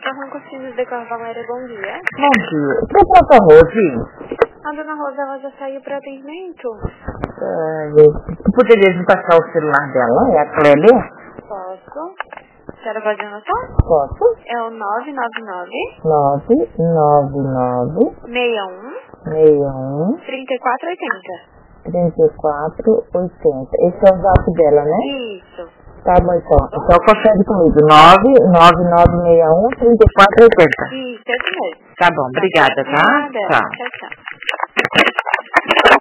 Arranco Filhos de Valéria, bom dia. Bom dia. O que é a Rose? A dona Rosa, ela já saiu para atendimento? Tu poderias me passar o celular dela? É a Clélia? Posso. A senhora pode anotar? Posso? É o 999 999 61 61 3480. 3480. Esse é o zap dela, né? Isso. Tá bom, então. Então confere comigo. 99961 3480. Isso, é isso mesmo. Tá bom, obrigada, tá? Obrigada. Tchau. Tchau, tchau.